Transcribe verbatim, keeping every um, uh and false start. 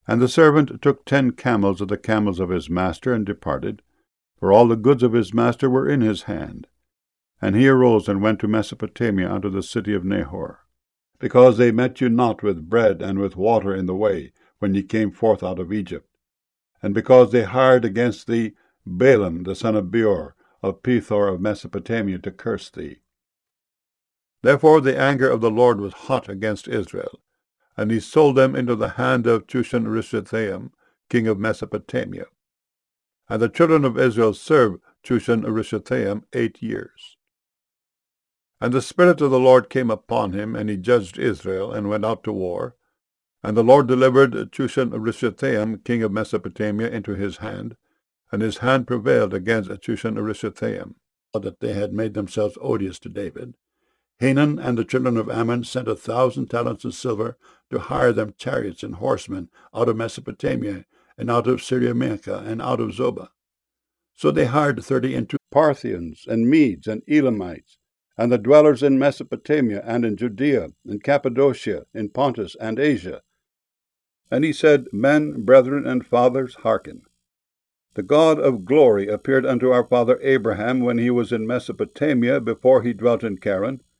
And the servant took ten camels of the camels of his master, and departed, for all the goods of his master were in his hand. And he arose and went to Mesopotamia unto the city of Nahor, because they met you not with bread and with water in the way, when ye came forth out of Egypt, and because they hired against thee Balaam the son of Beor, of Pethor of Mesopotamia, to curse thee. Therefore the anger of the Lord was hot against Israel, and he sold them into the hand of Chushan-Rishathaim, king of Mesopotamia. And the children of Israel served Chushan-Rishathaim eight years. And the Spirit of the Lord came upon him, and he judged Israel, and went out to war. And the Lord delivered Chushan-Rishathaim, king of Mesopotamia, into his hand, and his hand prevailed against Chushan-Rishathaim, that they had made themselves odious to David. Hanun and the children of Ammon sent a thousand talents of silver to hire them chariots and horsemen out of Mesopotamia, and out of Syriamachah, and out of Zobah. So they hired thirty and two Parthians, and Medes, and Elamites, and the dwellers in Mesopotamia, and in Judea, in Cappadocia, in Pontus, and Asia. And he said, Men, brethren, and fathers, hearken. The God of glory appeared unto our father Abraham when he was in Mesopotamia, before he dwelt in Charan,